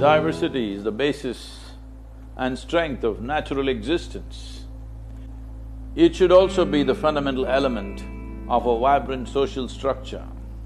Diversity is the basis and strength of natural existence. It should also be the fundamental element of a vibrant social structure.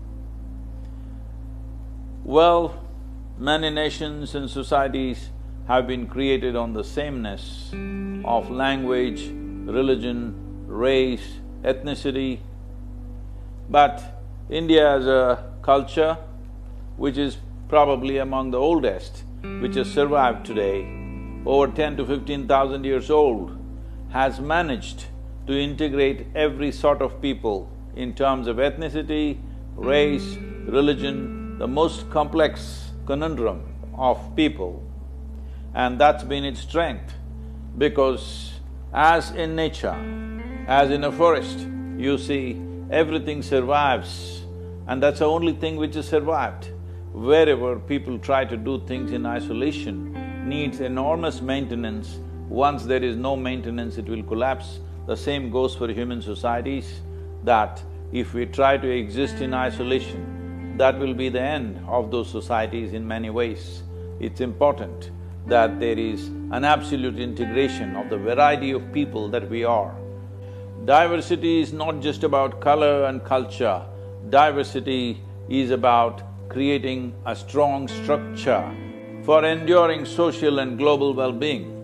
Well, many nations and societies have been created on the sameness of language, religion, race, ethnicity. But India as a culture, which is probably among the oldest, which has survived today, over 10 to 15,000 years old, has managed to integrate every sort of people in terms of ethnicity, race, religion, the most complex conundrum of people. And that's been its strength, because as in nature, as in a forest, you see everything survives, and that's the only thing which has survived. Wherever people try to do things in isolation, needs enormous maintenance. Once there is no maintenance, it will collapse. The same goes for human societies, that if we try to exist in isolation, that will be the end of those societies in many ways. It's important that there is an absolute integration of the variety of people that we are. Diversity is not just about color and culture, diversity is about creating a strong structure for enduring social and global well-being.